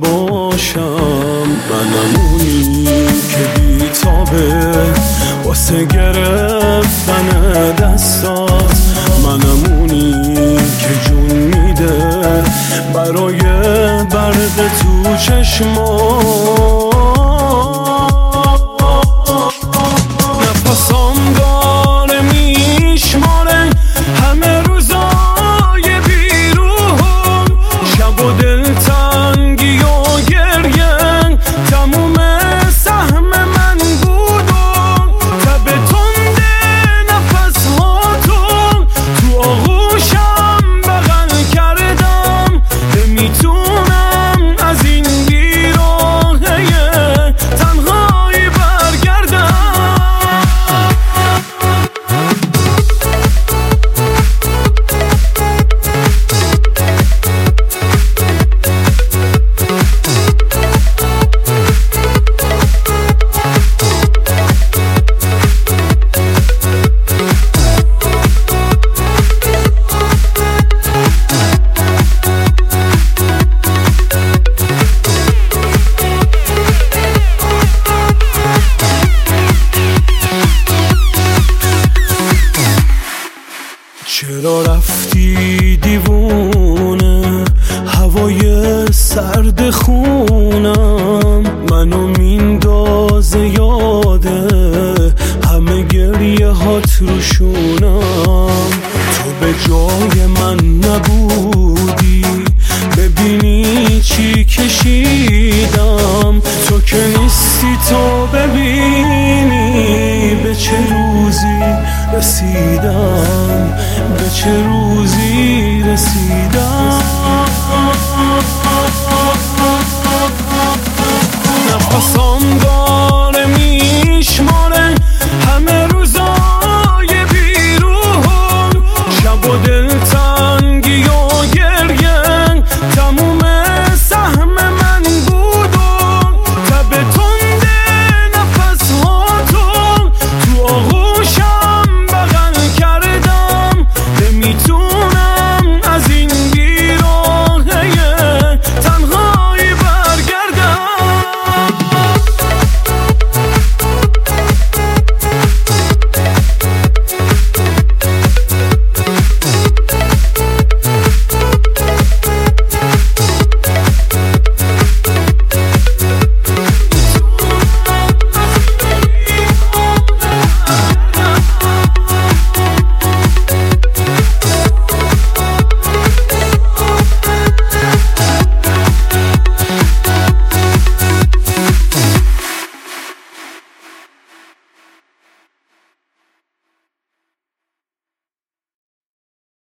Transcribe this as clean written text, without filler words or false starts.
نباشم. منم اونی که بیتابه واسه گرفتن دستات، منم اونی که جون میده برای برد تو چشمات. نفسام داره میشماره همه روزای بیروحم، شب و دلتنگی و گریه تموم سهم من بودم. تب تنده نفس هاتون تو آغوشم بغل کردم، نمیتونم از این بیراهه تنهایی برگردم. چرا رفتی دیوونه هوای سرد خونم، منو میندازه یاده همه گریه هات روشونم. تو به جای من نبودی ببینی چی کشیدم.